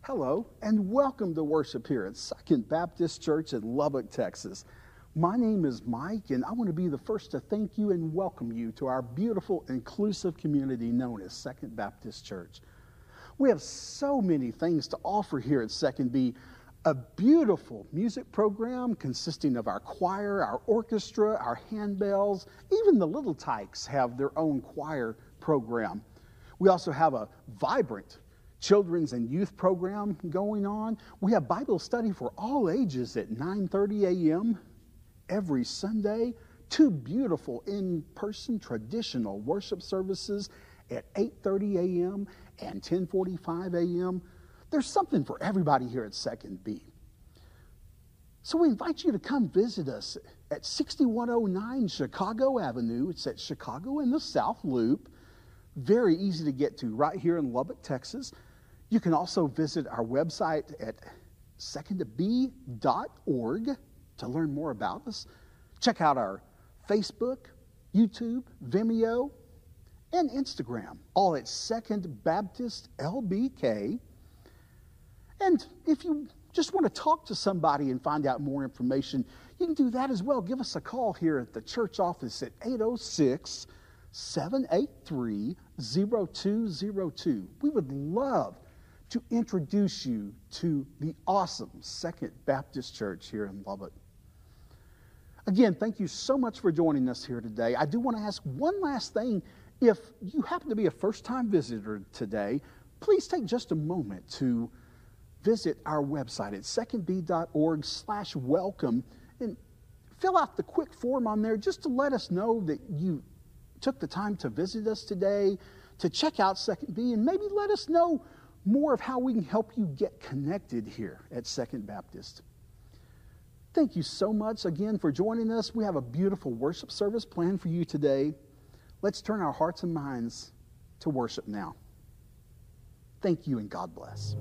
Hello, and welcome to worship here at Second Baptist Church in Lubbock, Texas. My name is Mike, and I want to be the first to thank you and welcome you to our beautiful, inclusive community known as Second Baptist Church. We have so many things to offer here at Second B. A beautiful music program consisting of our choir, our orchestra, our handbells. Even the Little Tykes have their own choir program. We also have a vibrant children's and youth program going on. We have Bible study for all ages at 9:30 a.m. every Sunday. Two beautiful in-person traditional worship services at 8:30 a.m. and 10:45 a.m. There's something for everybody here at Second B. So we invite you to come visit us at 6109 Chicago Avenue. It's at Chicago in the South Loop. Very easy to get to right here in Lubbock, Texas. You can also visit our website at secondb.org to learn more about us. Check out our Facebook, YouTube, Vimeo, and Instagram, all at Second Baptist LBK. And if you just want to talk to somebody and find out more information, you can do that as well. Give us a call here at the church office at 806-783-0202. We would love to introduce you to the awesome Second Baptist Church here in Lubbock. Again, thank you so much for joining us here today. I do want to ask one last thing. If you happen to be a first-time visitor today, please take just a moment to visit our website at secondb.org/welcome and fill out the quick form on there just to let us know that you took the time to visit us today, to check out Second B, and maybe let us know more of how we can help you get connected here at Second Baptist. Thank you so much again for joining us. We have a beautiful worship service planned for you today. Let's turn our hearts and minds to worship now. Thank you and God bless.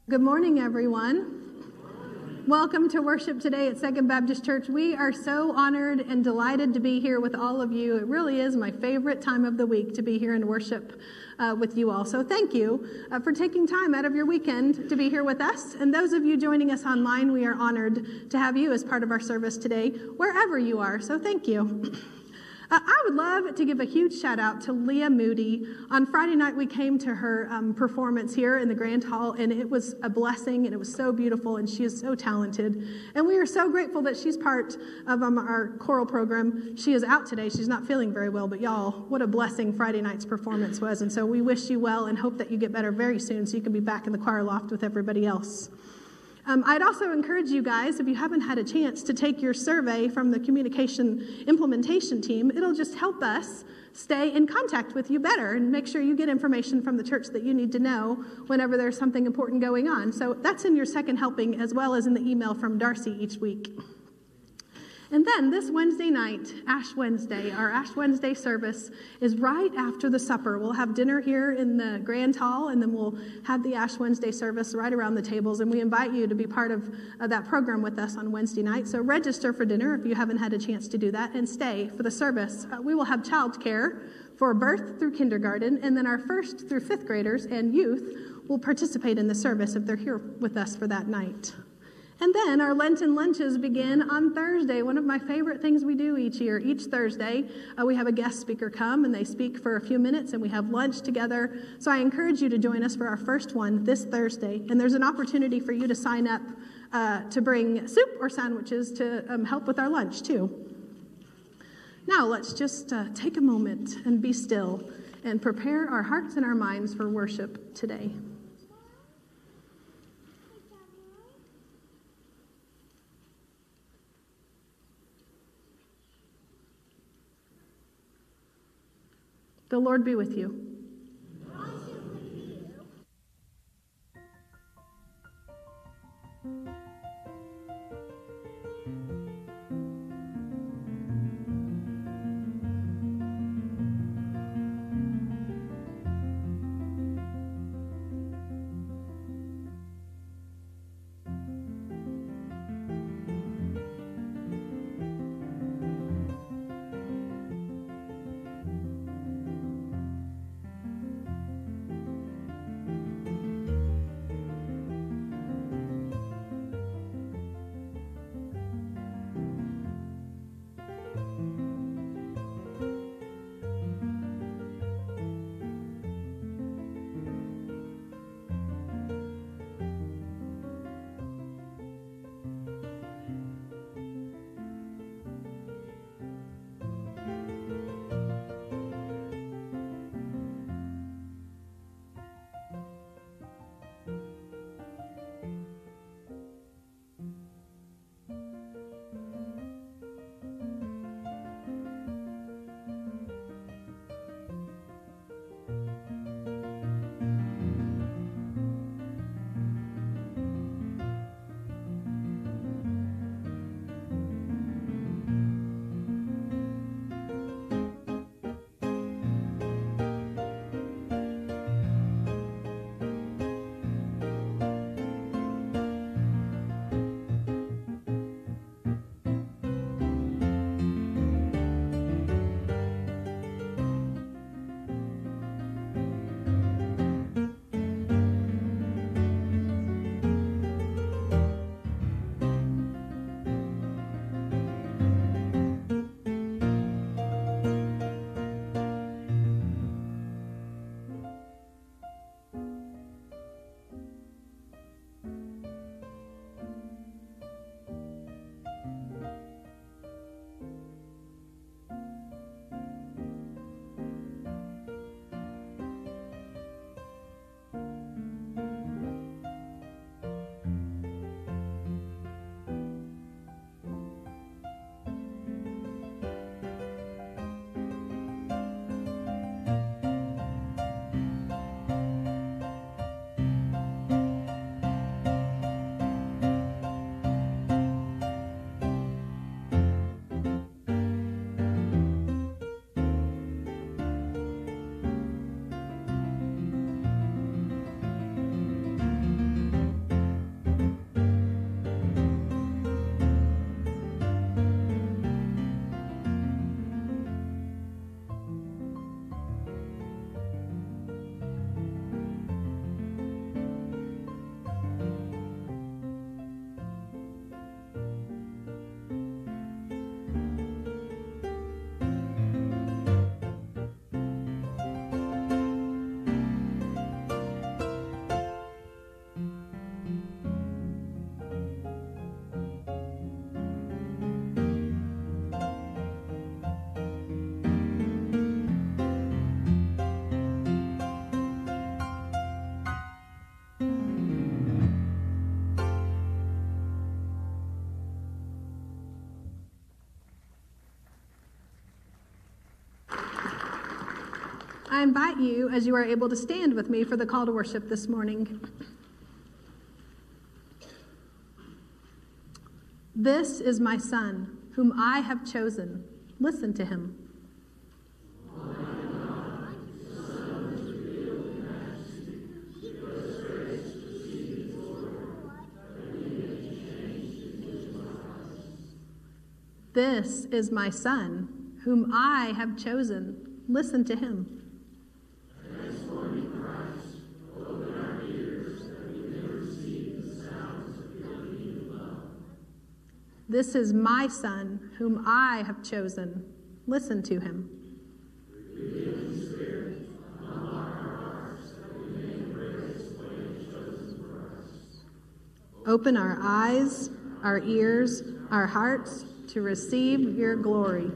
Good morning, everyone. Welcome to worship today at Second Baptist Church. We are so honored and delighted to be here with all of you. It really is my favorite time of the week to be here and worship with you all. So thank you for taking time out of your weekend to be here with us. And those of you joining us online, we are honored to have you as part of our service today, wherever you are. So thank you. I would love to give a huge shout out to Leah Moody. On Friday night, we came to her performance here in the Grand Hall, and it was a blessing, and it was so beautiful, and she is so talented. And we are so grateful that she's part of our choral program. She is out today. She's not feeling very well, but y'all, what a blessing Friday night's performance was. And so we wish you well and hope that you get better very soon so you can be back in the choir loft with everybody else. I'd also encourage you guys, if you haven't had a chance, to take your survey from the communication implementation team. It'll just help us stay in contact with you better and make sure you get information from the church that you need to know whenever there's something important going on. So that's in your second helping, as well as in the email from Darcy each week. And then this Wednesday night, Ash Wednesday, our Ash Wednesday service is right after the supper. We'll have dinner here in the Grand Hall, and then we'll have the Ash Wednesday service right around the tables. And we invite you to be part of that program with us on Wednesday night. So register for dinner if you haven't had a chance to do that, and stay for the service. We will have childcare for birth through kindergarten, and then our 1st through 5th graders and youth will participate in the service if they're here with us for that night. And then our Lenten lunches begin on Thursday, one of my favorite things we do each year. Each Thursday, we have a guest speaker come, and they speak for a few minutes, and we have lunch together. So I encourage you to join us for our first one this Thursday. And there's an opportunity for you to sign up to bring soup or sandwiches to help with our lunch, too. Now, let's just take a moment and be still and prepare our hearts and our minds for worship today. The Lord be with you. I invite you, as you are able to stand with me for the call to worship this morning. This is my Son, whom I have chosen. Listen to him. This is my Son, whom I have chosen. Listen to him. This is my Son, whom I have chosen. Listen to him. Open our eyes, our ears, our hearts to receive your glory.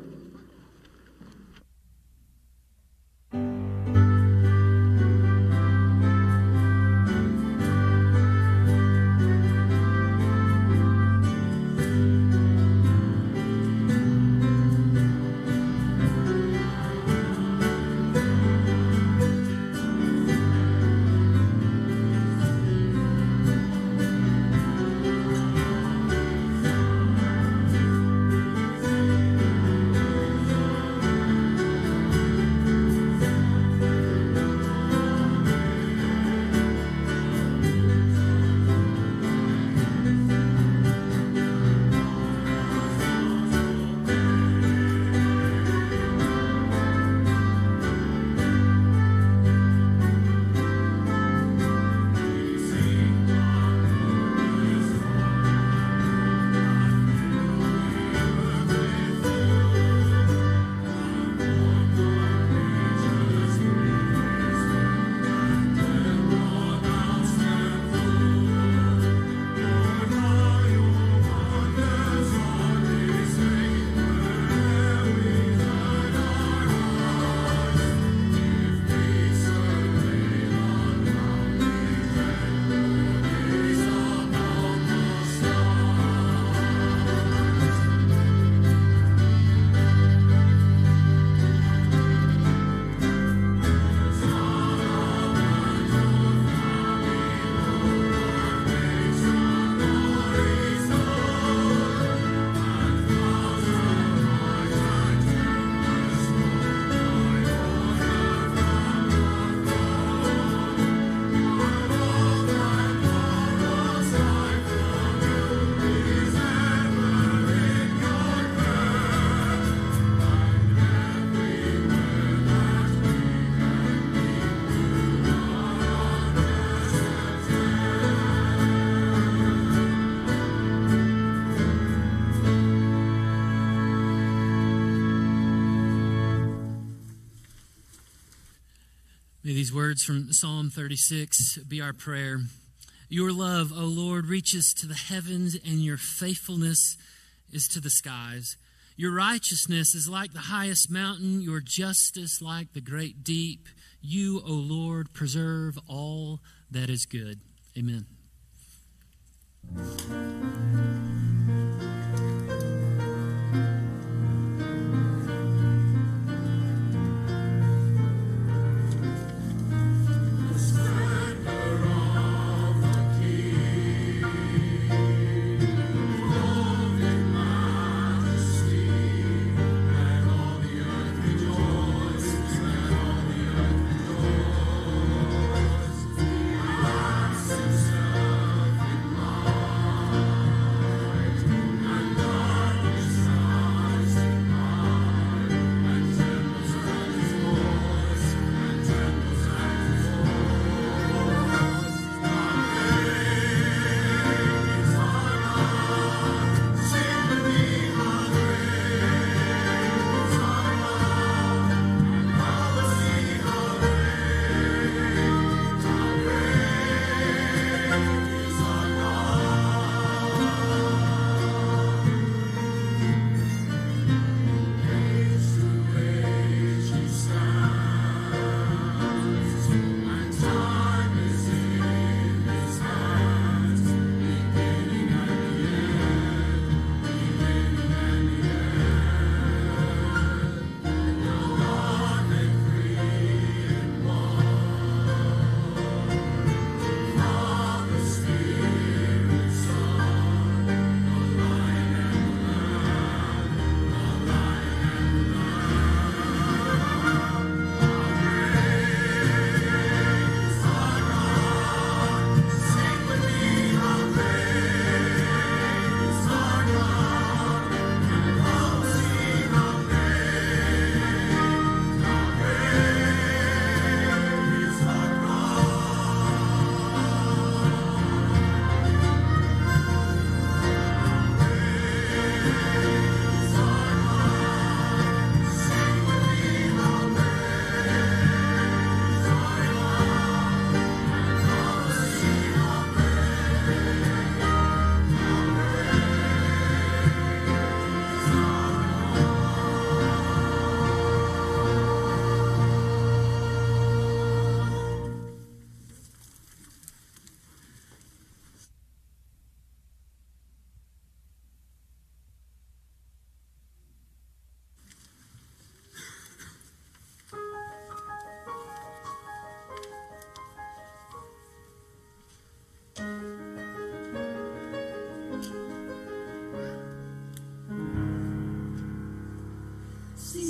May these words from Psalm 36 be our prayer. Your love, O Lord, reaches to the heavens, and your faithfulness is to the skies. Your righteousness is like the highest mountain, your justice like the great deep. You, O Lord, preserve all that is good. Amen.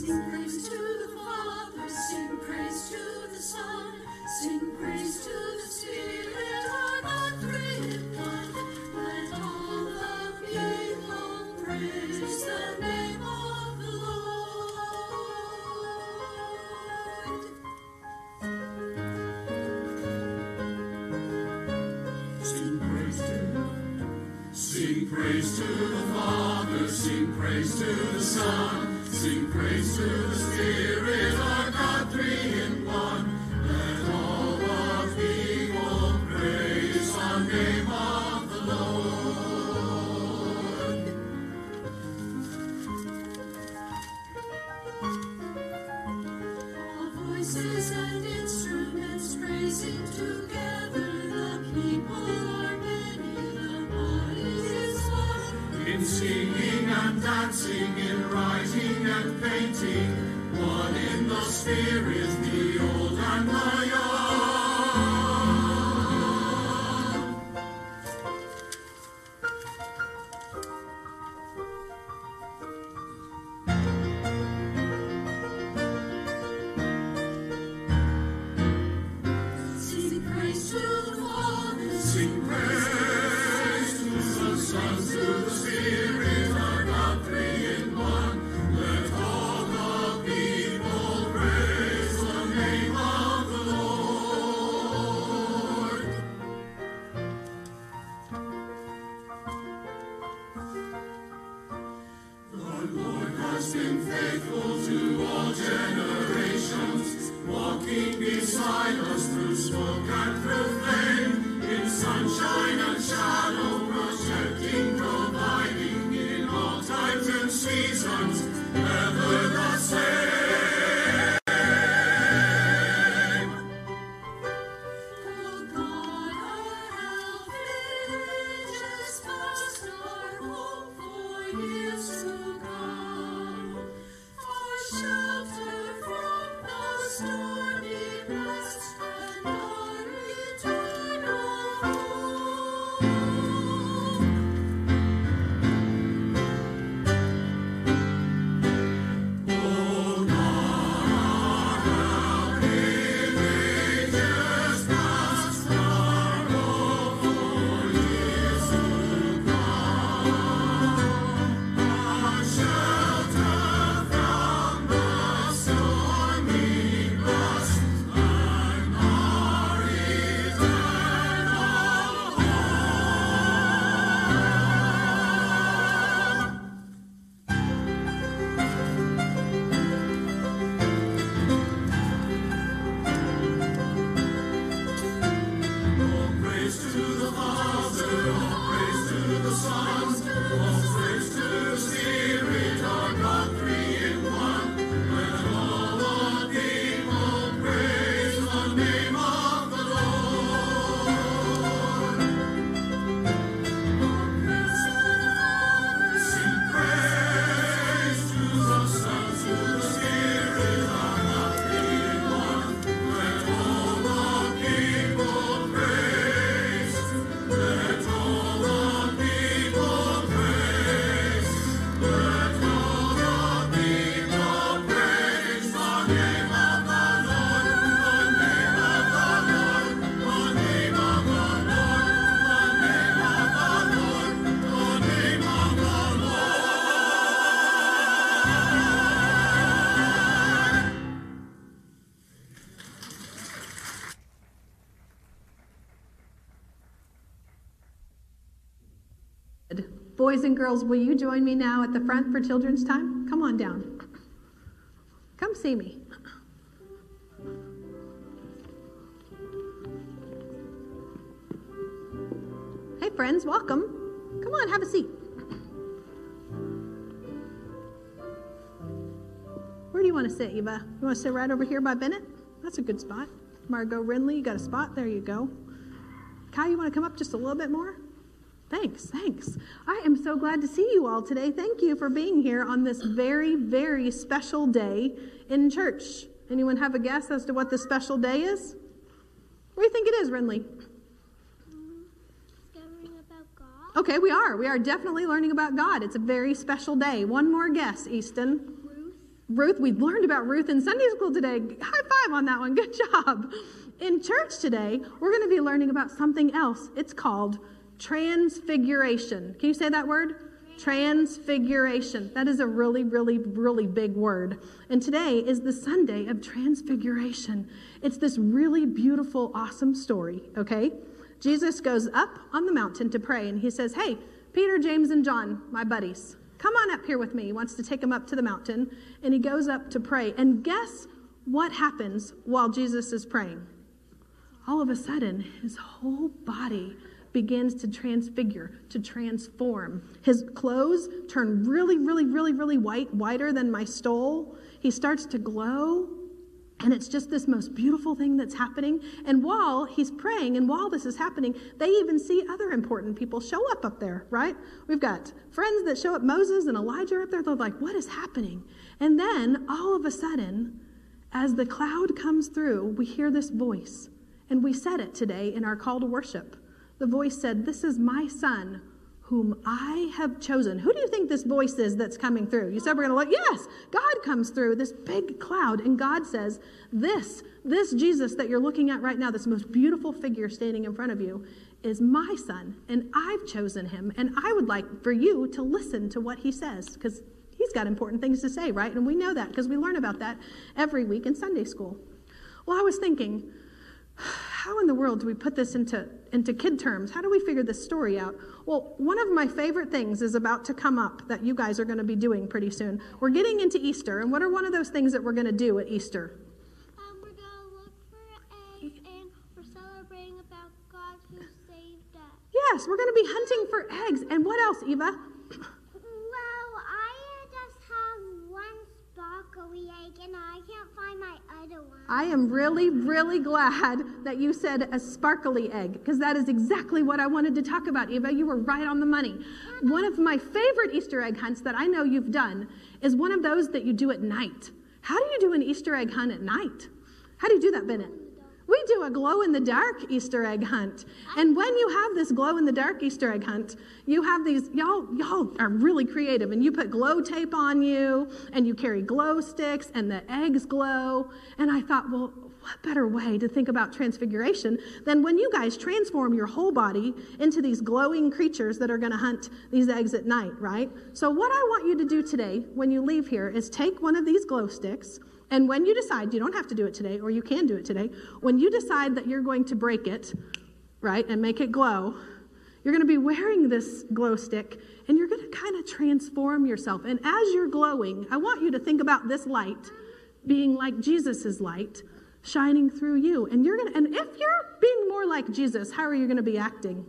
praise to the Father, sing praise to the Son, sing praise to the Spirit, our God three in one. Let all the people praise the name of the Lord. All voices and instruments praising together, the people are many, the body is one. In singing and dancing, in writing and painting, one in the Spirit, the old and the young. Sing praise to the Father, sing praise to the Son, to the Spirit, our God three in one. Let all the people praise the name of the Lord. The Lord has been faithful to all generations, walking beside us through smoke and through flame, in sunshine and shadow, protecting, providing in all times and seasons, ever the same. O God, our help, ages past, our hope for years to come, our shelter from the stormy blast, and our eternal home. O God, our ages past, our hope for years to come, our shelter from the stormy blast, and our eternal home. All praise to the Father, all praise to the Son, all praise to the Spirit, our God three in one. Let all the people praise the name of the Lord. Sing praise to the Son, to the Spirit, our God three in one. Let all the people praise. Let all the people praise. Let all the people praise the name of the Lord. The name of the Lord. The name of the Lord. The name of the Lord. The name of the Boys and girls, will you join me now at the front for children's time? Come on down. Come see me. Hey, friends, welcome. Come on, have a seat. Where do you want to sit, Eva? You want to sit right over here by Bennett? That's a good spot. Margot Rinley, you got a spot? There you go. Kai, you want to come up just a little bit more? Thanks. I am so glad to see you all today. Thank you for being here on this very, very special day in church. Anyone have a guess as to what this special day is? What do you think it is, Rinley? Discovering about God. Okay, we are. We are definitely learning about God. It's a very special day. One more guess, Easton. Ruth. Ruth, we learned about Ruth in Sunday school today. High five on that one. Good job. In church today, we're going to be learning about something else. It's called transfiguration. Can you say that word? Transfiguration. That is a really, really, really big word. And today is the Sunday of transfiguration. It's this really beautiful, awesome story, okay? Jesus goes up on the mountain to pray, and he says, hey, Peter, James, and John, my buddies, come on up here with me. He wants to take them up to the mountain, and he goes up to pray. And guess what happens while Jesus is praying? All of a sudden, his whole body begins to transfigure, to transform. His clothes turn really, really, really, really white, whiter than my stole. He starts to glow, and it's just this most beautiful thing that's happening. And while he's praying, and while this is happening, they even see other important people show up there, right? We've got friends that show up. Moses and Elijah are up there. They're like, what is happening? And then, all of a sudden, as the cloud comes through, we hear this voice. And we said it today in our call to worship. The voice said, this is my son whom I have chosen. Who do you think this voice is that's coming through? You said we're going to look. Yes, God comes through this big cloud, and God says, this Jesus that you're looking at right now, this most beautiful figure standing in front of you, is my son, and I've chosen him, and I would like for you to listen to what he says, because he's got important things to say, right? And we know that because we learn about that every week in Sunday school. Well, I was thinking, how in the world do we put this into kid terms? How do we figure this story out? Well, one of my favorite things is about to come up that you guys are going to be doing pretty soon. We're getting into Easter, and what are one of those things that we're going to do at Easter? We're going to look for eggs, and we're celebrating about God who saved us. Yes, we're going to be hunting for eggs. And what else, Eva? Well, I just have one sparkly egg, and I can't find my other one. I am really, really glad that you said a sparkly egg, because that is exactly what I wanted to talk about, Eva. You were right on the money. One of my favorite Easter egg hunts that I know you've done is one of those that you do at night. How do you do an Easter egg hunt at night? How do you do that, Bennett? We do a glow-in-the-dark Easter egg hunt. And when you have this glow-in-the-dark Easter egg hunt, you have these, y'all are really creative, and you put glow tape on you, and you carry glow sticks, and the eggs glow. And I thought, well, what better way to think about transfiguration than when you guys transform your whole body into these glowing creatures that are going to hunt these eggs at night, right? So what I want you to do today when you leave here is take one of these glow sticks, and when you decide, you don't have to do it today, or you can do it today, when you decide that you're going to break it, right, and make it glow, you're going to be wearing this glow stick, and you're going to kind of transform yourself. And as you're glowing, I want you to think about this light being like Jesus' light shining through you. And if you're being more like Jesus, how are you going to be acting?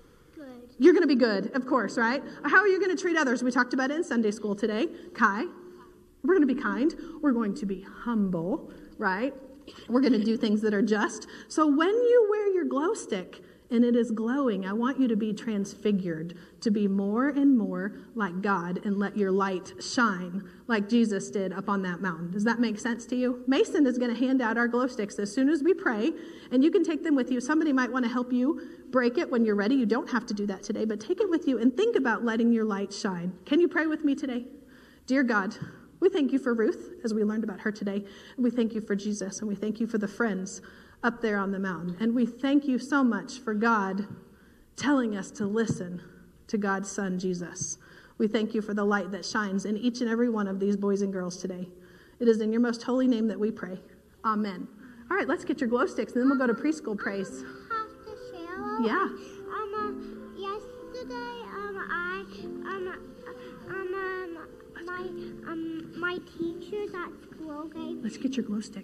Good. You're going to be good, of course, right? How are you going to treat others? We talked about it in Sunday school today. Kai? We're going to be kind. We're going to be humble, right? We're going to do things that are just. So when you wear your glow stick and it is glowing, I want you to be transfigured, to be more and more like God, and let your light shine like Jesus did up on that mountain. Does that make sense to you? Mason is going to hand out our glow sticks as soon as we pray, and you can take them with you. Somebody might want to help you break it when you're ready. You don't have to do that today, but take it with you and think about letting your light shine. Can you pray with me today? Dear God, we thank you for Ruth, as we learned about her today. And we thank you for Jesus, and we thank you for the friends up there on the mountain. And we thank you so much for God telling us to listen to God's Son, Jesus. We thank you for the light that shines in each and every one of these boys and girls today. It is in your most holy name that we pray. Amen. All right, let's get your glow sticks, and then we'll go to preschool praise. Have to share. Yeah. Yesterday, my teachers at school gave. Let's get your glow stick.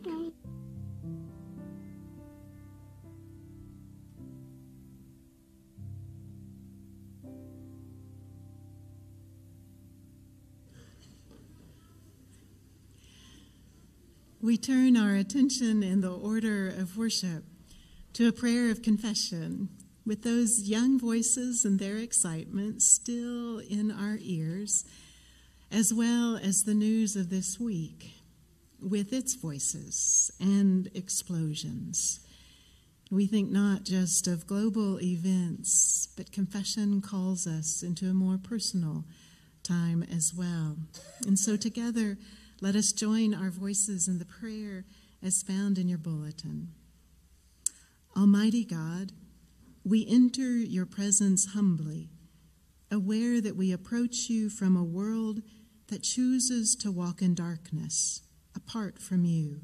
We turn our attention in the order of worship to a prayer of confession, with those young voices and their excitement still in our ears, as well as the news of this week with its voices and explosions. We think not just of global events, but confession calls us into a more personal time as well. And so together, Let us join our voices in the prayer as found in your bulletin. Almighty God, we enter your presence humbly, aware that we approach you from a world that chooses to walk in darkness, apart from you.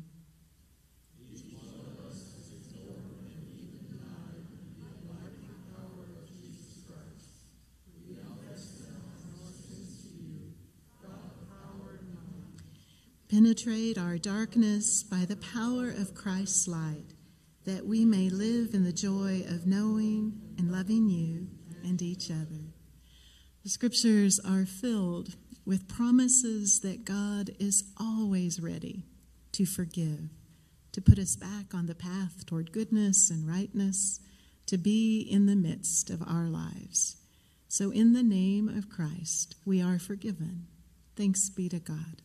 Penetrate our darkness by the power of Christ's light, that we may live in the joy of knowing and loving you and each other. The scriptures are filled with promises that God is always ready to forgive, to put us back on the path toward goodness and rightness, to be in the midst of our lives. So in the name of Christ, we are forgiven. Thanks be to God.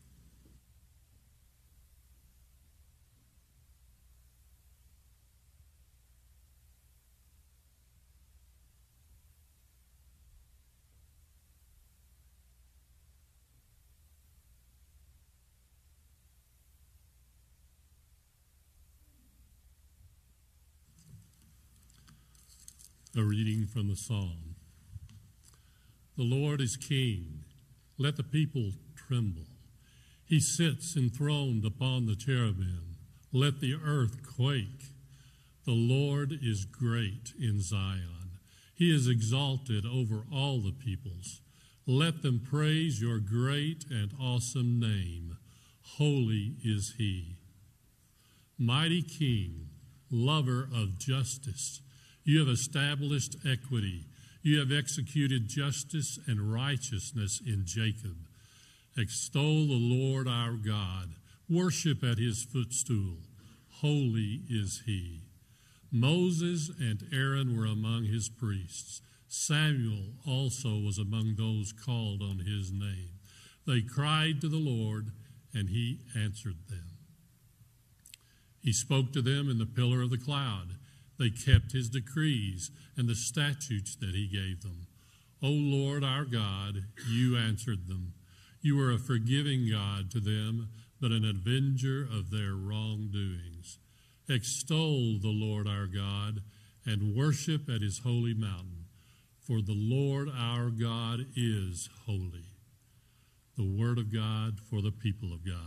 A reading from the Psalm. The Lord is king. Let the people tremble. He sits enthroned upon the cherubim. Let the earth quake. The Lord is great in Zion. He is exalted over all the peoples. Let them praise your great and awesome name. Holy is he. Mighty King, lover of justice, you have established equity. You have executed justice and righteousness in Jacob. Extol the Lord our God. Worship at his footstool. Holy is he. Moses and Aaron were among his priests. Samuel also was among those called on his name. They cried to the Lord, and he answered them. He spoke to them in the pillar of the cloud. They kept his decrees and the statutes that he gave them. O Lord our God, you answered them. You are a forgiving God to them, but an avenger of their wrongdoings. Extol the Lord our God and worship at his holy mountain, for the Lord our God is holy. The word of God for the people of God.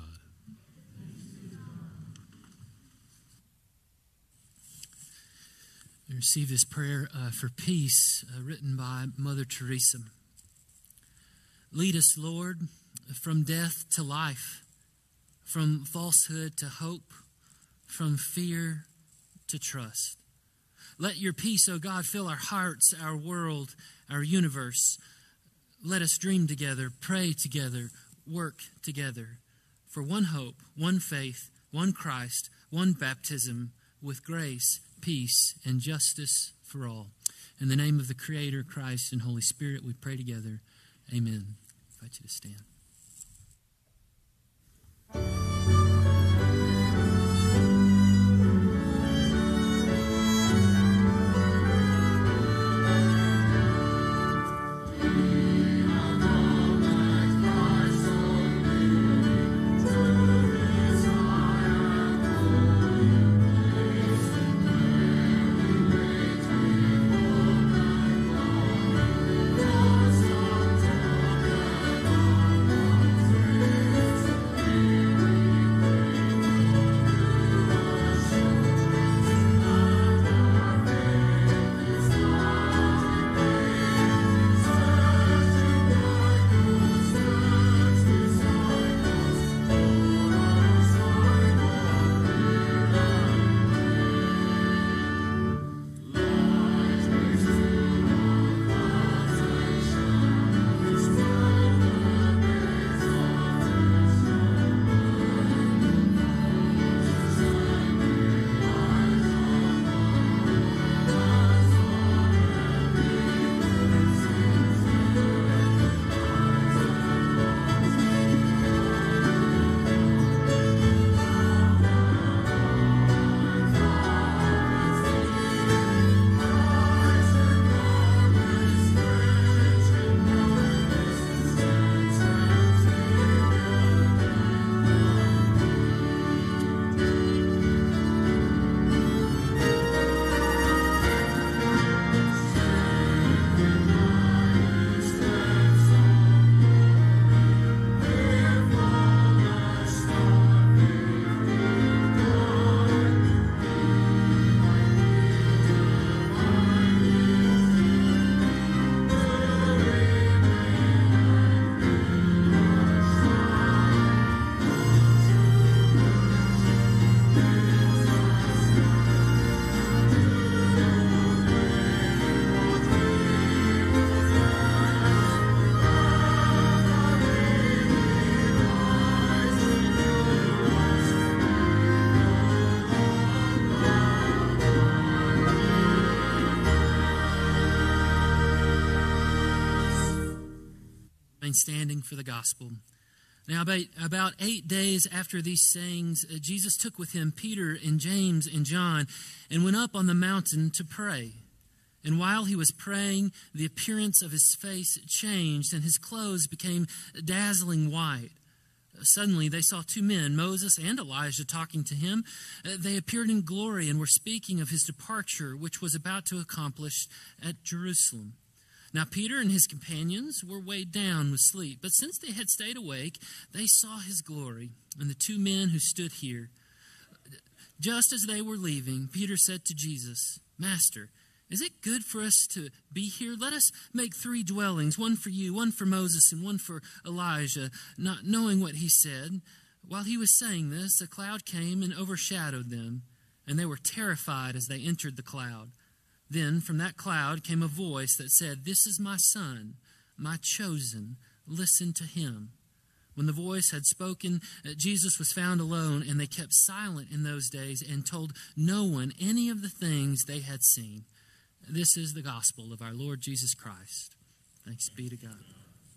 We receive this prayer for peace written by Mother Teresa. Lead us, Lord, from death to life, from falsehood to hope, from fear to trust. Let your peace, O God, fill our hearts, our world, our universe. Let us dream together, pray together, work together for one hope, one faith, one Christ, one baptism, with grace, peace, and justice for all. In the name of the Creator, Christ, and Holy Spirit, we pray together. Amen. I invite you to stand. Thank remain standing for the gospel. Now, about 8 days after these sayings, Jesus took with him Peter and James and John and went up on the mountain to pray. And while he was praying, the appearance of his face changed, and his clothes became dazzling white. Suddenly they saw two men, Moses and Elijah, talking to him. They appeared in glory and were speaking of his departure, which was about to accomplish at Jerusalem. Now Peter and his companions were weighed down with sleep, but since they had stayed awake, they saw his glory and the two men who stood here. Just as they were leaving, Peter said to Jesus, "Master, is it good for us to be here? Let us make 3 dwellings, one for you, one for Moses, and one for Elijah." Not knowing what he said, while he was saying this, a cloud came and overshadowed them, and they were terrified as they entered the cloud. Then from that cloud came a voice that said, "This is my son, my chosen. Listen to him." When the voice had spoken, Jesus was found alone, and they kept silent in those days and told no one any of the things they had seen. This is the gospel of our Lord Jesus Christ. Thanks be to God.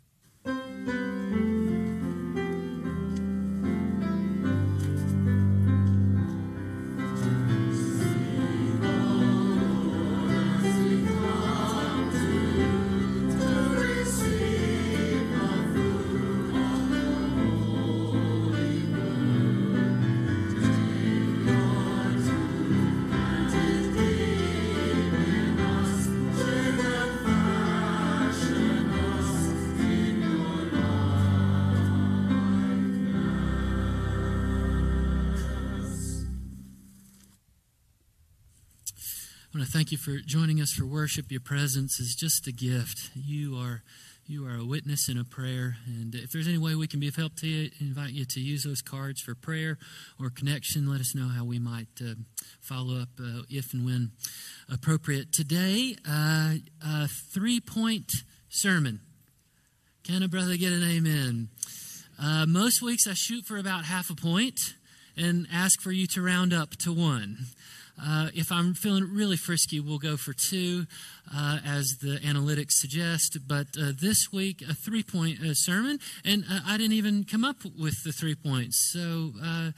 I want to thank you for joining us for worship. Your presence is just a gift. You are a witness and a prayer. And if there's any way we can be of help to you, I invite you to use those cards for prayer or connection. Let us know how we might follow up if and when appropriate. Today, a 3-point sermon. Can a brother get an amen? Most weeks I shoot for about half a point and ask for you to round up to 1. If I'm feeling really frisky, we'll go for 2, as the analytics suggest. But this week, a 3-point sermon, and I didn't even come up with the 3 points. So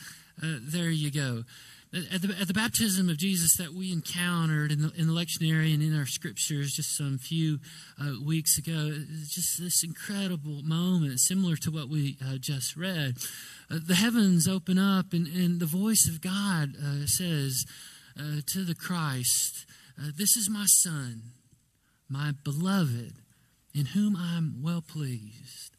there you go. At the baptism of Jesus that we encountered in the lectionary and in our scriptures just some few weeks ago, it's just this incredible moment, similar to what we just read. The heavens open up, and the voice of God says, to the Christ, "This is my Son, my beloved, in whom I'm well pleased."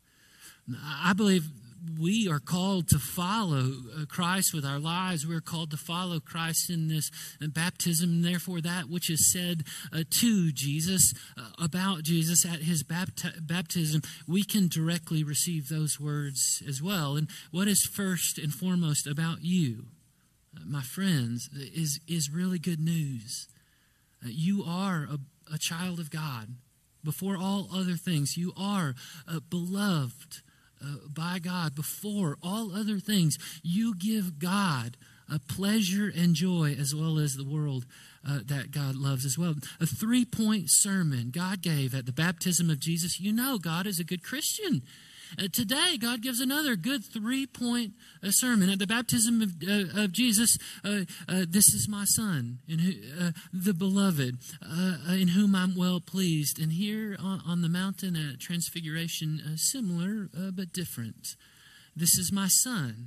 I believe we are called to follow Christ with our lives. We're called to follow Christ in this baptism, and therefore that which is said to Jesus, about Jesus at his baptism, we can directly receive those words as well. And what is first and foremost about you, my friends, is really good news. You are a child of God. Before all other things, you are beloved by God. Before all other things, you give God a pleasure and joy, as well as the world that God loves as well. A 3-point sermon God gave at the baptism of Jesus. You know God is a good Christian. Today, God gives another good 3-point sermon. At the baptism of Jesus, "This is my Son, the beloved, in whom I'm well pleased." And here on the mountain at Transfiguration, similar but different. "This is my Son,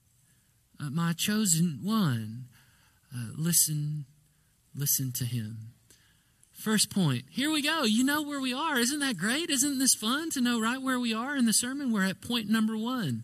my chosen one. Listen to him." First point. Here we go. You know where we are. Isn't that great? Isn't this fun to know right where we are in the sermon? We're at point number 1.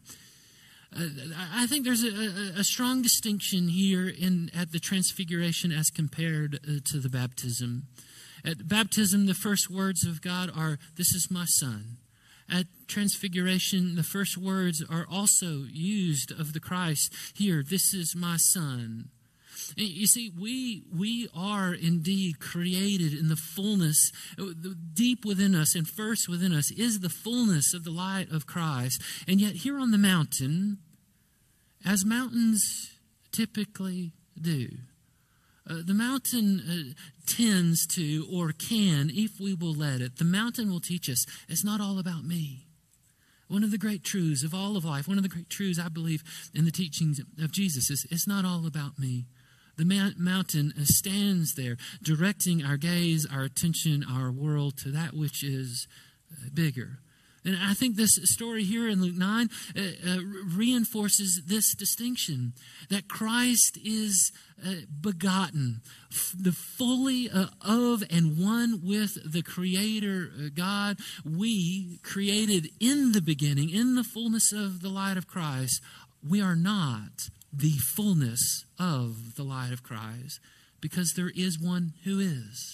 I think there's a strong distinction here at the Transfiguration as compared to the baptism. At baptism, the first words of God are, "This is my Son." At Transfiguration, the first words are also used of the Christ here. "This is my Son." You see, we are indeed created in the fullness, deep within us and first within us is the fullness of the light of Christ. And yet here on the mountain, as mountains typically do, the mountain tends to, or can, if we will let it, the mountain will teach us it's not all about me. One of the great truths of all of life, one of the great truths I believe in the teachings of Jesus is it's not all about me. The mountain stands there, directing our gaze, our attention, our world to that which is bigger. And I think this story here in Luke 9 reinforces this distinction, that Christ is begotten, the fully of and one with the Creator God. We, created in the beginning, in the fullness of the light of Christ, we are not the fullness of the light of Christ, because there is one who is.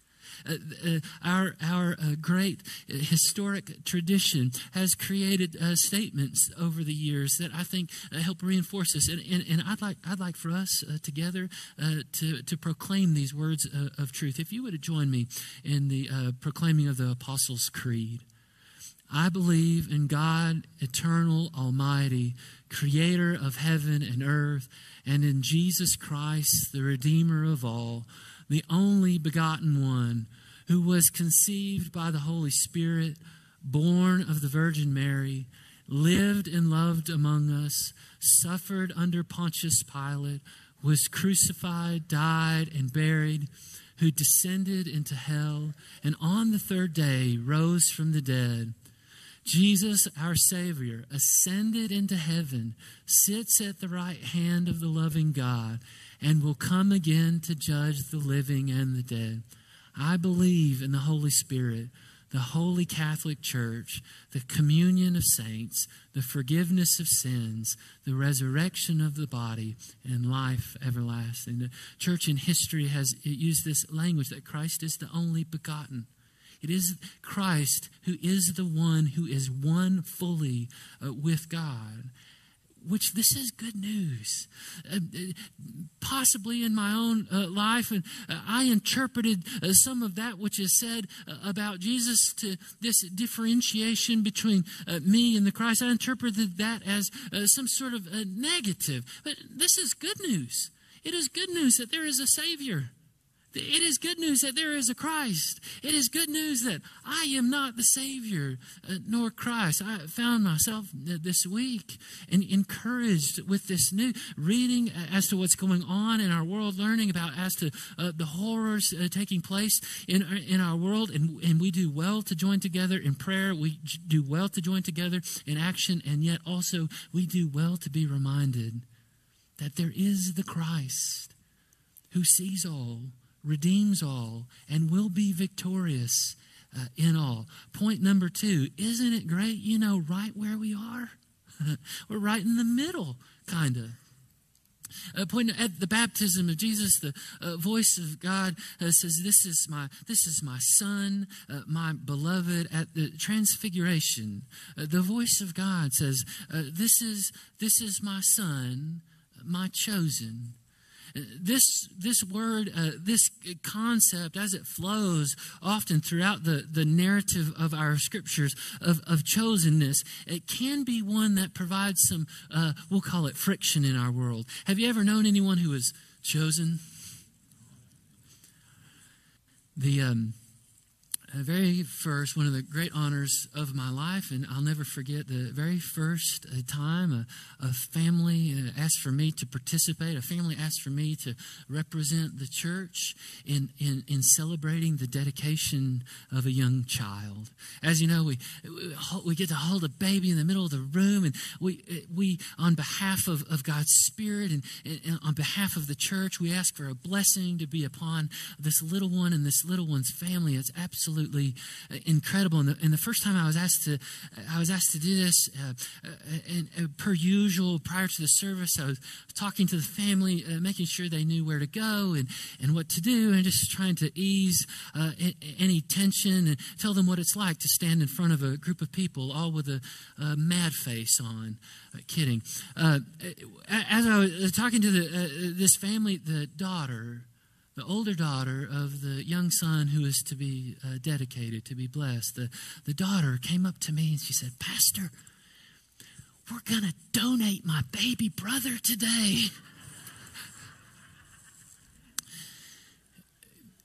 Our great historic tradition has created statements over the years that I think help reinforce this, and I'd like for us together to proclaim these words of truth. If you would join me in the proclaiming of the Apostles' Creed. I believe in God, eternal, almighty, creator of heaven and earth, and in Jesus Christ, the Redeemer of all, the only begotten one, who was conceived by the Holy Spirit, born of the Virgin Mary, lived and loved among us, suffered under Pontius Pilate, was crucified, died, and buried, who descended into hell, and on the third day rose from the dead. Jesus, our Savior, ascended into heaven, sits at the right hand of the loving God, and will come again to judge the living and the dead. I believe in the Holy Spirit, the Holy Catholic Church, the communion of saints, the forgiveness of sins, the resurrection of the body, and life everlasting. The church in history has used this language that Christ is the only begotten. It is Christ who is the one who is one fully with God, which this is good news. Possibly in my own life, and I interpreted some of that which is said about Jesus to this differentiation between me and the Christ. I interpreted that as some sort of a negative. But this is good news. It is good news that there is a Savior. It is good news that there is a Christ. It is good news that I am not the Savior nor Christ. I found myself this week and encouraged with this new reading as to what's going on in our world, learning about as to the horrors taking place in our world. And we do well to join together in prayer. We do well to join together in action. And yet also we do well to be reminded that there is the Christ who sees all, redeems all, and will be victorious in all. Point number 2, isn't it great, right where we are? We're right in the middle, kind of. Point at the baptism of Jesus, the voice of God says, "This is my son, my beloved." At the transfiguration, the voice of God says, "This is my son, my chosen." This word, this concept, as it flows often throughout the narrative of our scriptures of chosenness, it can be one that provides some, we'll call it friction in our world. Have you ever known anyone who was chosen? The very first, one of the great honors of my life, and I'll never forget the very first time a family asked for me to participate. A family asked for me to represent the church in celebrating the dedication of a young child. As you know, we get to hold a baby in the middle of the room, and we on behalf of God's Spirit and on behalf of the church, we ask for a blessing to be upon this little one and this little one's family. It's absolutely incredible. And the first time I was asked to do this, and per usual, prior to the service, I was talking to the family, making sure they knew where to go and what to do, and just trying to ease any tension and tell them what it's like to stand in front of a group of people, all with a mad face on. Kidding. As I was talking to this family, the older daughter of the young son who is to be dedicated, to be blessed, the daughter came up to me and she said, "Pastor, we're going to donate my baby brother today."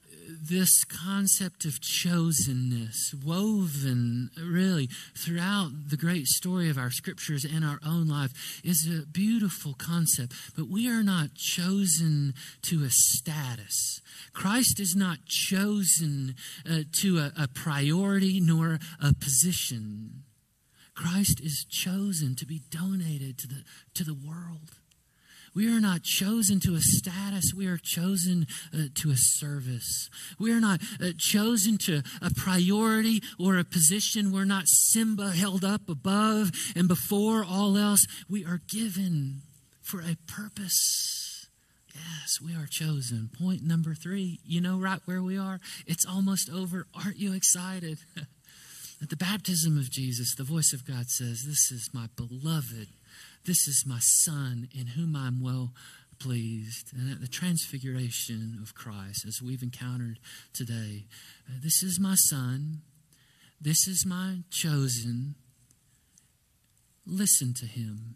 this concept of chosenness woven really throughout the great story of our scriptures and our own life is a beautiful concept. But we are not chosen to a status. Christ is not chosen to a priority nor a position. Christ is chosen to be donated to the world. We are not chosen to a status. We are chosen to a service. We are not chosen to a priority or a position. We're not Simba held up above and before all else. We are given for a purpose. Yes, we are chosen. Point number 3, you know right where we are? It's almost over. Aren't you excited? At the baptism of Jesus, the voice of God says, "This is my beloved. This is my Son in whom I'm well pleased." And at the transfiguration of Christ, as we've encountered today, this is my Son. This is my chosen. Listen to him.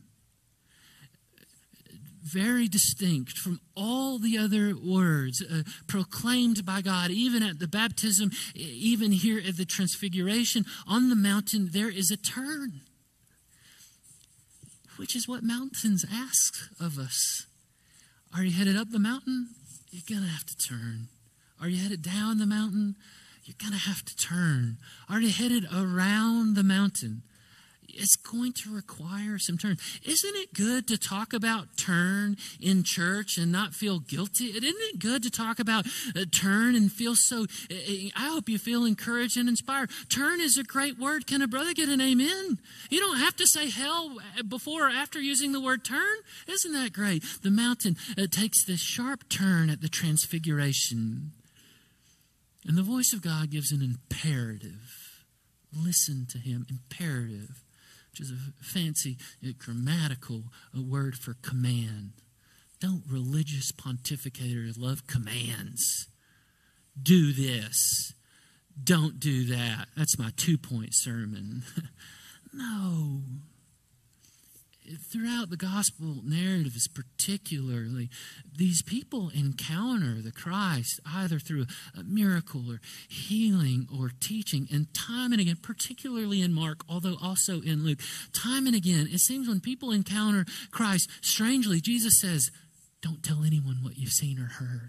Very distinct from all the other words proclaimed by God, even at the baptism, even here at the transfiguration. On the mountain, there is a turn, which is what mountains ask of us. Are you headed up the mountain? You're going to have to turn. Are you headed down the mountain? You're going to have to turn. Are you headed around the mountain? It's going to require some turn. Isn't it good to talk about turn in church and not feel guilty? Isn't it good to talk about turn and feel so, I hope you feel encouraged and inspired. Turn is a great word. Can a brother get an amen? You don't have to say hell before or after using the word turn. Isn't that great? The mountain takes this sharp turn at the transfiguration. And the voice of God gives an imperative. Listen to him. Imperative. Which is a fancy grammatical word for command. Don't religious pontificators love commands? Do this. Don't do that. That's my 2-point sermon. No. Throughout the gospel narratives particularly, these people encounter the Christ either through a miracle or healing or teaching. And time and again, particularly in Mark, although also in Luke, time and again, it seems when people encounter Christ, strangely, Jesus says, "Don't tell anyone what you've seen or heard."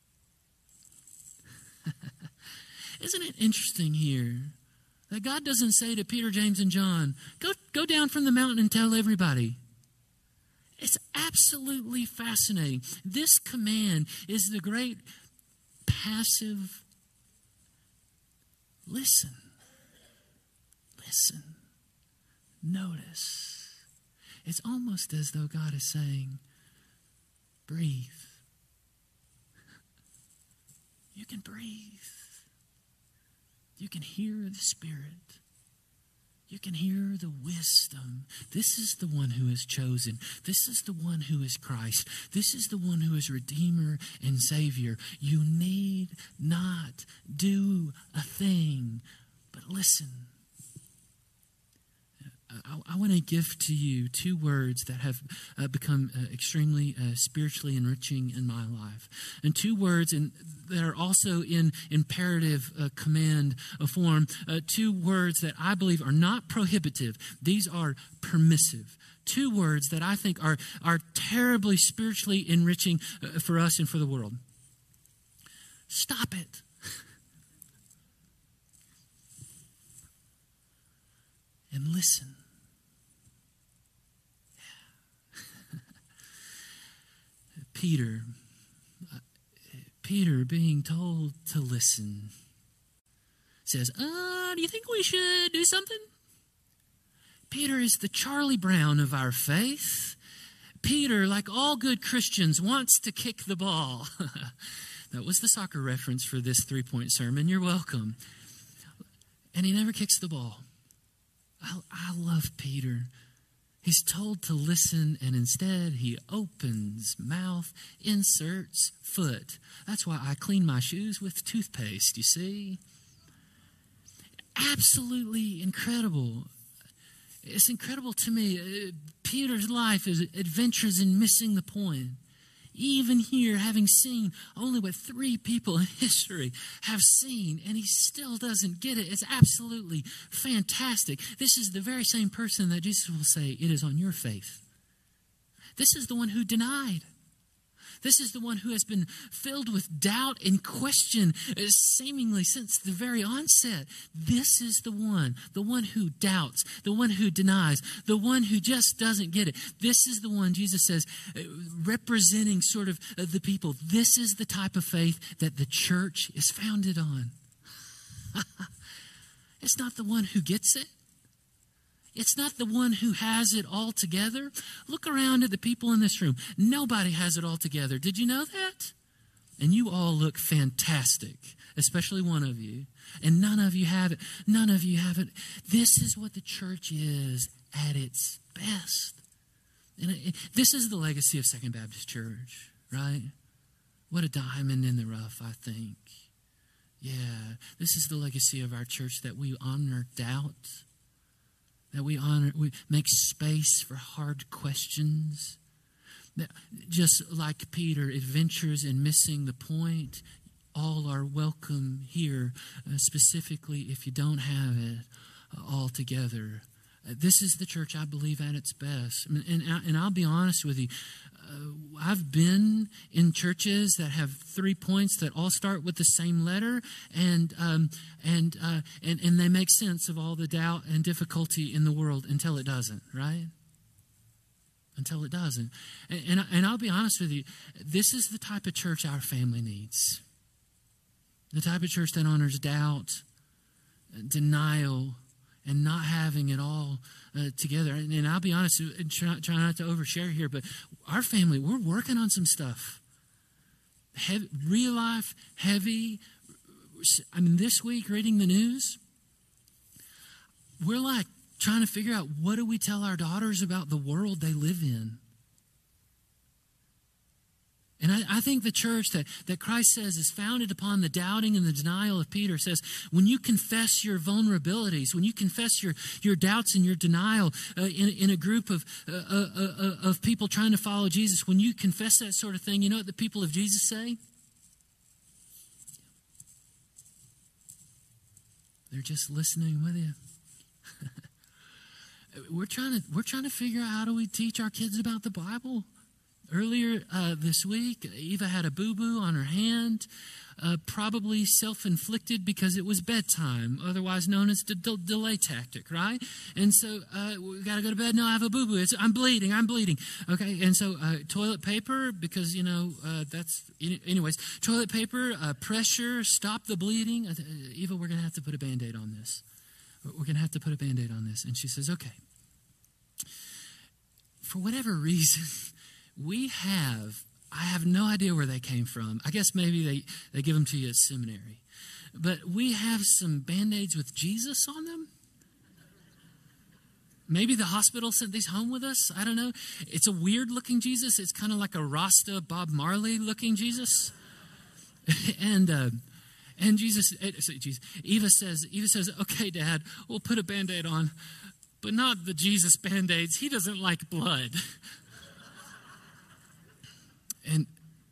Isn't it interesting here that God doesn't say to Peter, James, and John, go down from the mountain and tell everybody? It's absolutely fascinating. This command is the great passive listen. Listen. Notice. It's almost as though God is saying, breathe. You can breathe. You can hear the Spirit. You can hear the wisdom. This is the one who is chosen. This is the one who is Christ. This is the one who is Redeemer and Savior. You need not do a thing, but listen. I want to give to you 2 words that have become extremely spiritually enriching in my life. And 2 words that are also in imperative command form. 2 words that I believe are not prohibitive. These are permissive. 2 words that I think are terribly spiritually enriching for us and for the world. Stop it. And listen. Peter being told to listen says, do you think we should do something? Peter is the Charlie Brown of our faith. Peter, like all good Christians, wants to kick the ball. That was the soccer reference for this 3-point sermon. You're welcome. And he never kicks the ball. I love Peter. He's told to listen, and instead he opens mouth, inserts foot. That's why I clean my shoes with toothpaste, you see? Absolutely incredible. It's incredible to me. Peter's life is adventures in missing the point. even here, having seen only what 3 people in history have seen, and he still doesn't get it. It's absolutely fantastic. This is the very same person that Jesus will say, it is on your faith. This is the one who denied. This is the one who has been filled with doubt and question seemingly since the very onset. This is the one who doubts, the one who denies, the one who just doesn't get it. This is the one, Jesus says, representing sort of the people. This is the type of faith that the church is founded on. It's not the one who gets it. It's not the one who has it all together. Look around at the people in this room. Nobody has it all together. Did you know that? And you all look fantastic, especially one of you. And none of you have it. None of you have it. This is what the church is at its best. And this is the legacy of Second Baptist Church, right? What a diamond in the rough, I think. Yeah, this is the legacy of our church, that we honor doubt. That we make space for hard questions. That just like Peter adventures in missing the point, all are welcome here, specifically if you don't have it all together. This is the church I believe at its best. And I'll be honest with you, I've been in churches that have 3 points that all start with the same letter, and they make sense of all the doubt and difficulty in the world until it doesn't, right? Until it doesn't. And I'll be honest with you, this is the type of church our family needs. The type of church that honors doubt, denial, and not having it all together. And I'll be honest, and try not to overshare here, but our family, we're working on some stuff. Real life, heavy. I mean, this week, reading the news, we're like trying to figure out, what do we tell our daughters about the world they live in? And I think the church that Christ says is founded upon the doubting and the denial of Peter says, when you confess your vulnerabilities, when you confess your doubts and your denial in a group of people trying to follow Jesus, when you confess that sort of thing, you know what the people of Jesus say? They're just listening with you. We're trying to figure out, how do we teach our kids about the Bible? Earlier this week, Eva had a boo-boo on her hand, probably self-inflicted because it was bedtime, otherwise known as the delay tactic, right? And so we got to go to bed. No, I have a boo-boo. I'm bleeding. Okay, and so toilet paper, because, anyways, toilet paper, pressure, stop the bleeding. Eva, we're going to have to put a Band-Aid on this. We're going to have to put a Band-Aid on this. And she says, okay. For whatever reason, I have no idea where they came from. I guess maybe they give them to you at seminary. But we have some Band-Aids with Jesus on them. Maybe the hospital sent these home with us. I don't know. It's a weird-looking Jesus. It's kind of like a Rasta Bob Marley-looking Jesus. And Eva says, okay, Dad, we'll put a Band-Aid on, but not the Jesus Band-Aids. He doesn't like blood. And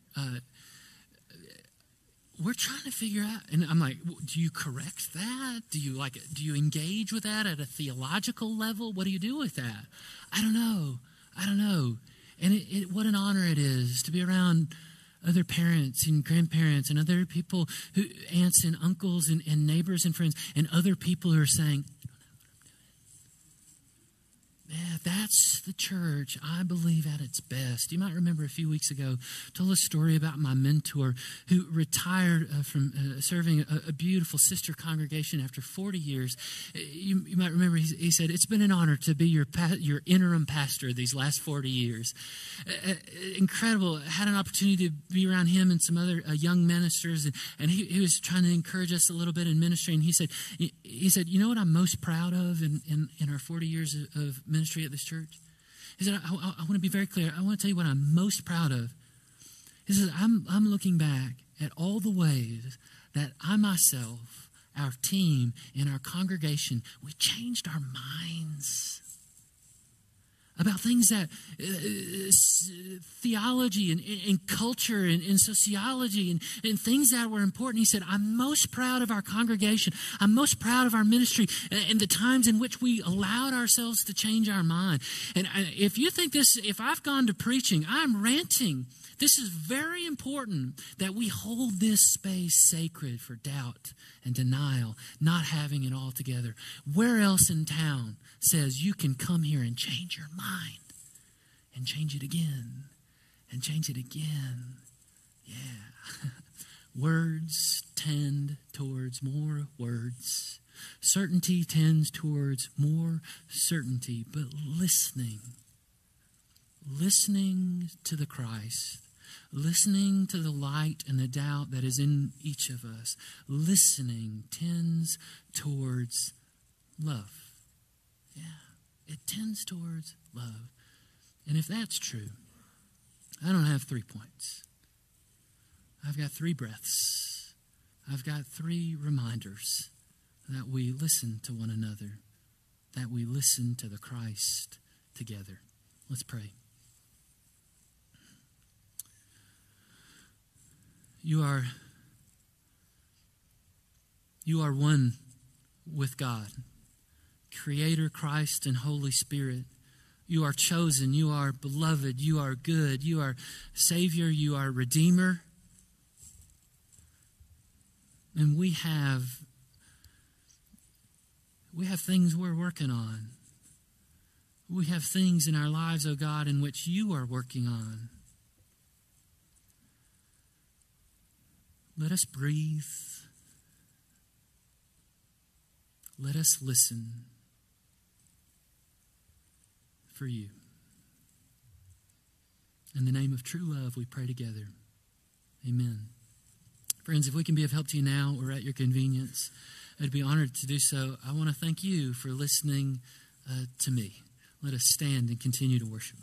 we're trying to figure out, and I'm like, do you correct that? Do you engage with that at a theological level? What do you do with that? I don't know. And what an honor it is to be around other parents and grandparents and other people, aunts and uncles and neighbors and friends, and other people who are saying, yeah, that's the church I believe at its best. You might remember a few weeks ago, I told a story about my mentor who retired from serving a beautiful sister congregation after 40 years. You might remember he said, it's been an honor to be your interim pastor these last 40 years. Incredible. I had an opportunity to be around him and some other young ministers, and he was trying to encourage us a little bit in ministry. And he said, you know what I'm most proud of in our 40 years of ministry at this church? He said, I want to be very clear. I want to tell you what I'm most proud of. He says, I'm looking back at all the ways that I myself, our team, and our congregation, we changed our minds. about things that theology and culture and sociology and things that were important. He said, I'm most proud of our congregation. I'm most proud of our ministry and the times in which we allowed ourselves to change our mind. And if you think this, if I've gone to preaching, I'm ranting. This is very important that we hold this space sacred for doubt and denial, not having it all together. Where else in town says you can come here and change your mind and change it again and change it again? Yeah. Words tend towards more words. Certainty tends towards more certainty. But listening to the Christ, listening to the light and the doubt that is in each of us, listening tends towards love. Yeah, it tends towards love. And if that's true, I don't have 3 points. I've got 3 breaths. I've got 3 reminders that we listen to one another, that we listen to the Christ together. Let's pray. You are one with God, Creator, Christ, and Holy Spirit. You are chosen. You are beloved. You are good. You are Savior. You are Redeemer. And we have things we're working on. We have things in our lives, oh God, in which you are working on. Let us breathe. Let us listen for you. In the name of true love, we pray together. Amen. Friends, if we can be of help to you now or at your convenience, I'd be honored to do so. I want to thank you for listening to me. Let us stand and continue to worship.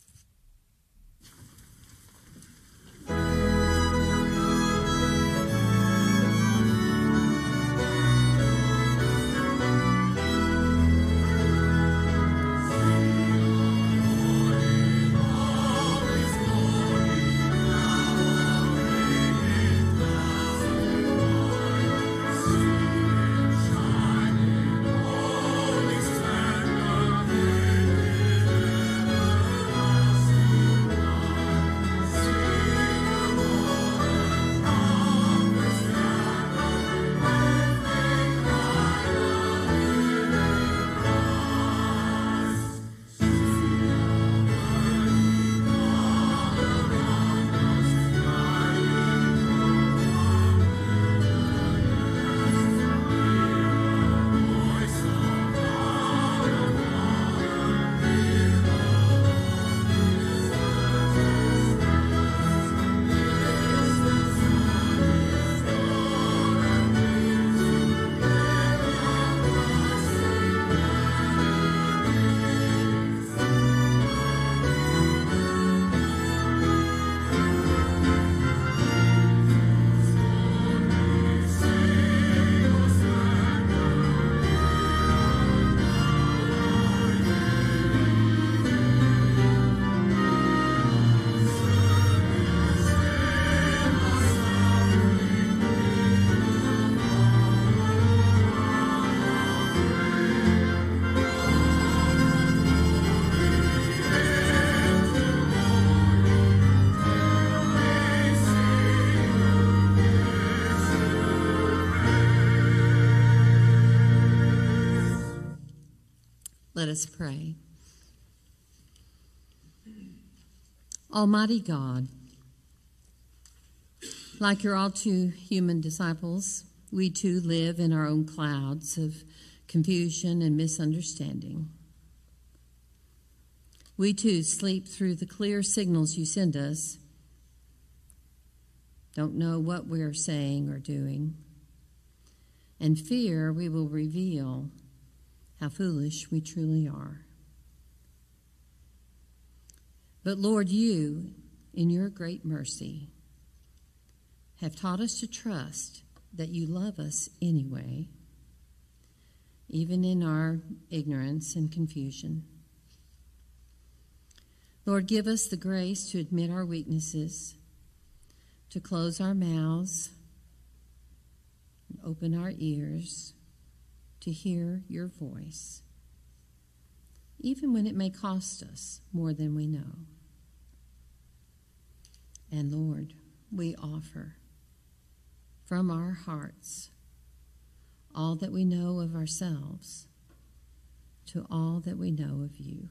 Let us pray. Almighty God, like your all too human disciples, we too live in our own clouds of confusion and misunderstanding. We too sleep through the clear signals you send us, don't know what we are saying or doing, and fear we will reveal how foolish we truly are. But Lord, you, in your great mercy, have taught us to trust that you love us anyway, even in our ignorance and confusion. Lord, give us the grace to admit our weaknesses, to close our mouths, and open our ears to hear your voice, even when it may cost us more than we know. And Lord, we offer from our hearts all that we know of ourselves to all that we know of you.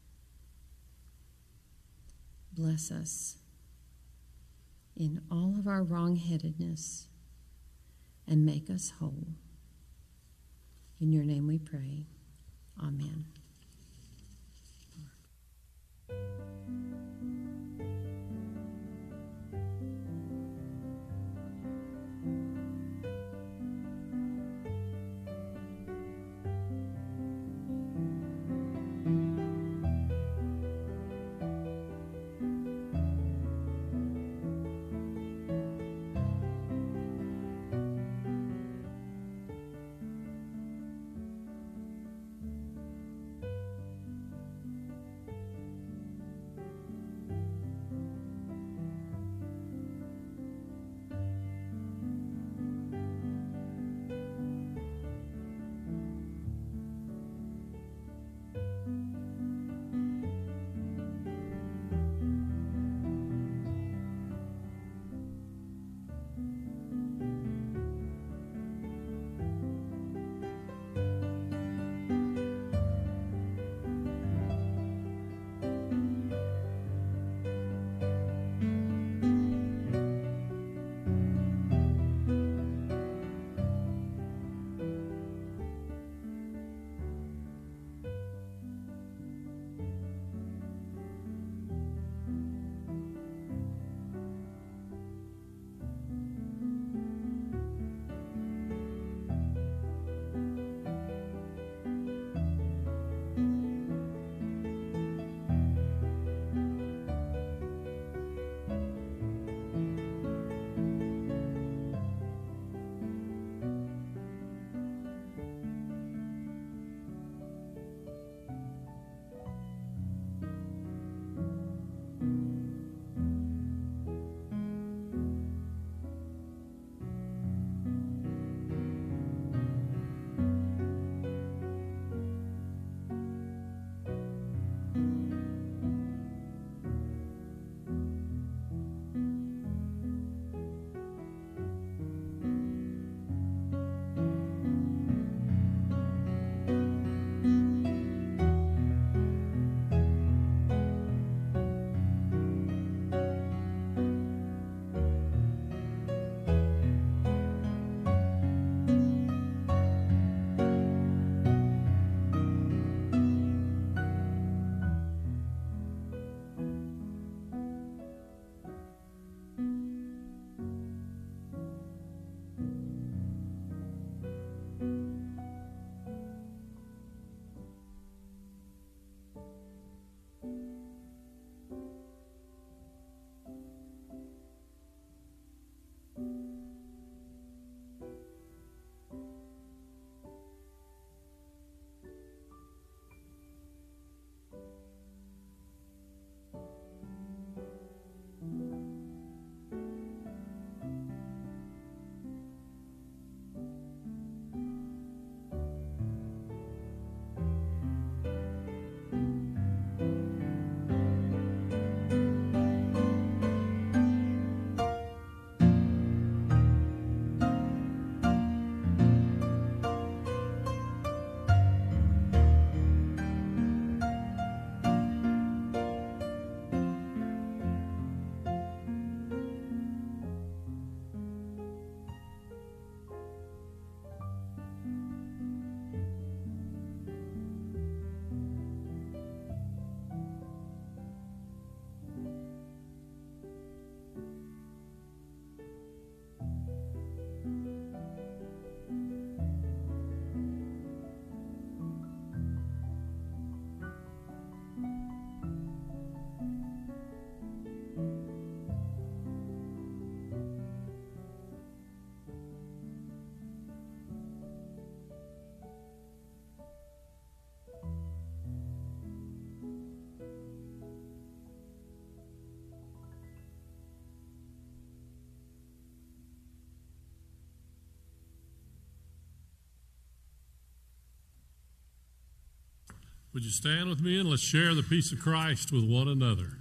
Bless us in all of our wrong-headedness and make us whole. In your name we pray. Amen. Would you stand with me and let's share the peace of Christ with one another?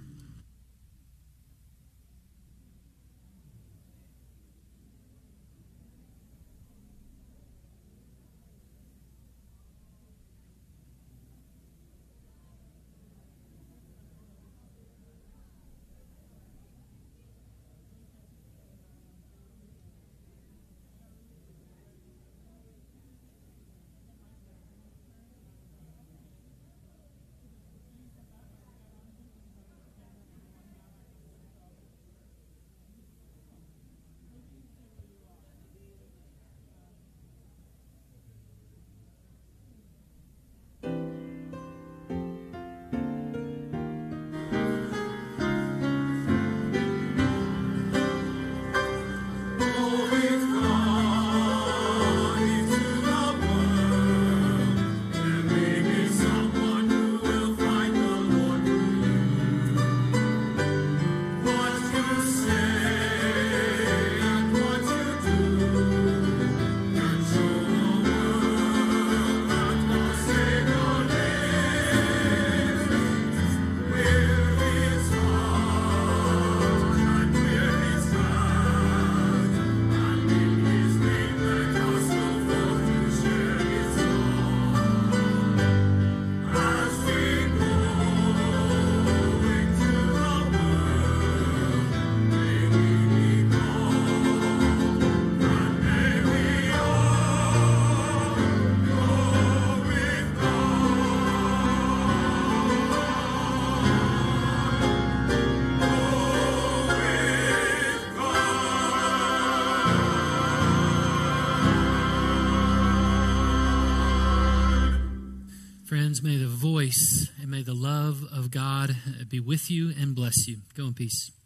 Friends, may the voice and may the love of God be with you and bless you. Go in peace.